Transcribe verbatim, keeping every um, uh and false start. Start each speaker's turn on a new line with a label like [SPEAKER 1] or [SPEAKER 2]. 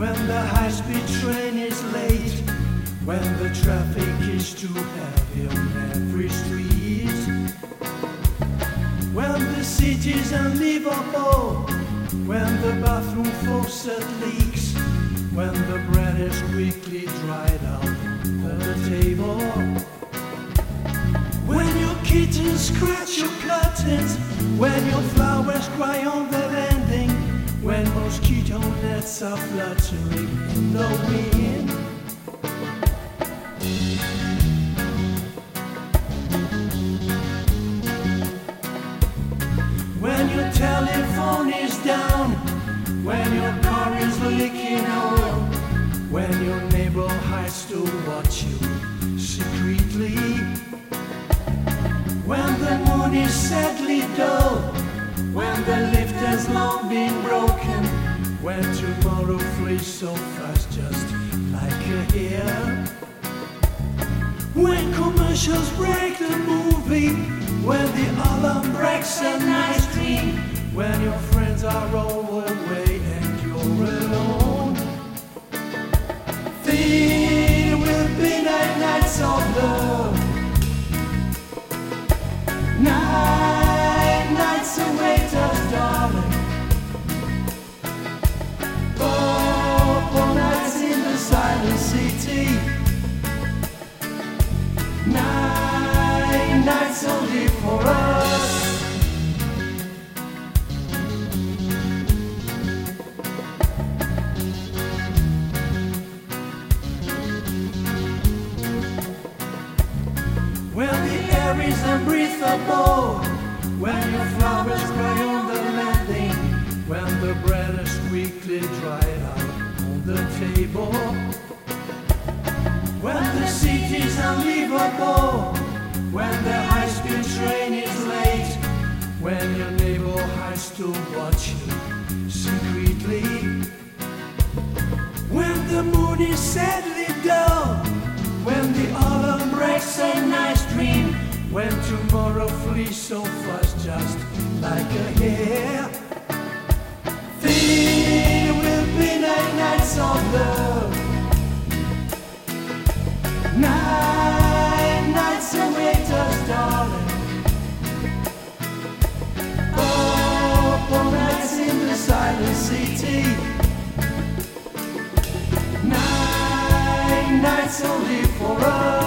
[SPEAKER 1] when the high-speed train is late, when the traffic is too heavy on every street, when the city's unlivable, when the bathroom faucet leaks, when the bread is quickly dried out on the table, when your kittens scratch your curtains, when your flowers cry on the landing, when mosquito nets are fluttering in the wind, when your telephone is down, when your car is leaking oil, when your neighbor hides to watch you secretly, when the moon is sadly dull, when the lift has long been broken, when tomorrow flees so fast just like a hair, when commercials break the movie, when the alarm breaks a nice dream, when your friends are all away and you're alone. There will be nine nights of love, nine nights await us, darling. Purple nights in the silent city, nine nights only for us. When the air is unbreathable, when your flowers cry on the landing, when the bread is quickly dried out on the table, when the city's unlivable, when the high-speed train is late, when your neighbor hides to watch you secretly, when the moon is sadly dull, when the autumn breaks a nice dream, when tomorrow flees so fast just like a hair, there will be nine nights of love, nine nights await us, darling. Purple nights in the silent city, nine nights only for us.